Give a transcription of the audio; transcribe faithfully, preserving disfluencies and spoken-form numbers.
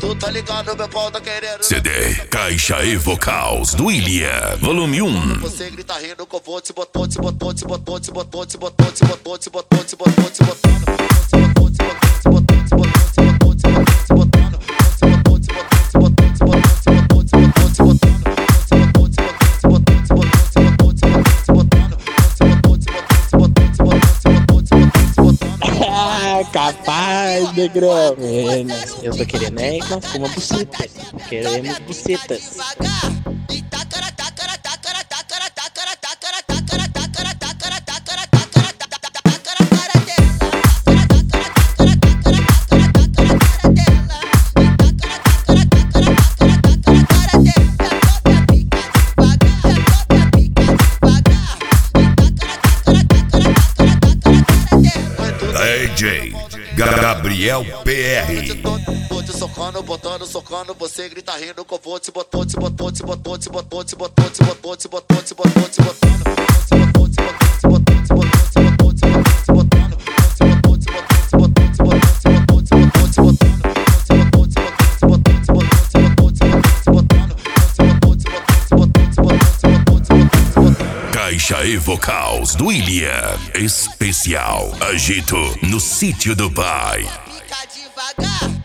Tu tá ligado, meu pau tá querendo. C D Caixa e Vocals do William, volume um. Você grita rindo que eu vou te botar, te botar, te botar, te botar, te botar, te botar, te botar, te botar, te botar. Capaz, negrão. É, nós- eu tô querendo é que nós fuma buceta. Queremos bucetas. D J Gabriel P R. Tô te socando, botando, socando, você grita rindo que eu vou te botar, te botar, te botar, te botar, te botar, te botar, te botar, te botar, te botar. Caixa e Vocals do William, especial Agito no Sítio do Pai. Fica devagar.